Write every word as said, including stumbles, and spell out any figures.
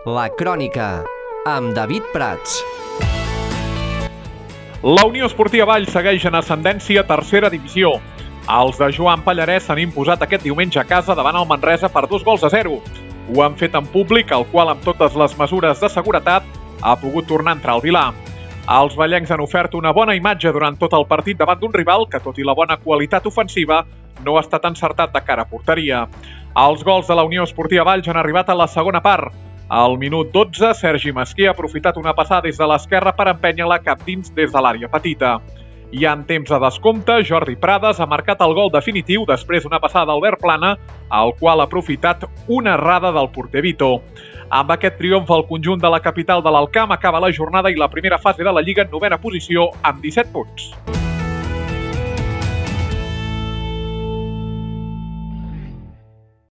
La Crònica, amb David Prats. La Unió Esportiva Valls segueix en ascendència a tercera divisió. Els de Joan Pallarès s'han imposat aquest diumenge a casa davant el Manresa per dos gols a zero. Ho han fet en públic, el qual amb totes les mesures de seguretat ha pogut tornar a entrar al Vilar. Els vallencs han ofert una bona imatge durant tot el partit davant d'un rival que, tot i la bona qualitat ofensiva, no ha estat encertat de cara a porteria. Els gols de la Unió Esportiva Valls han arribat a la segona part. Al minut dotze, Sergi Mesquer ha aprofitat una passada des de l'esquerra per empènyer-la cap dins des de l'àrea petita. I en temps de descompte, Jordi Prades ha marcat el gol definitiu després d'una passada d'Albert Plana, al qual ha aprofitat una errada del porter Vito. Amb aquest triomf, el conjunt de la capital de l'Alcamp acaba la jornada i la primera fase de la Lliga en novena posició amb disset punts.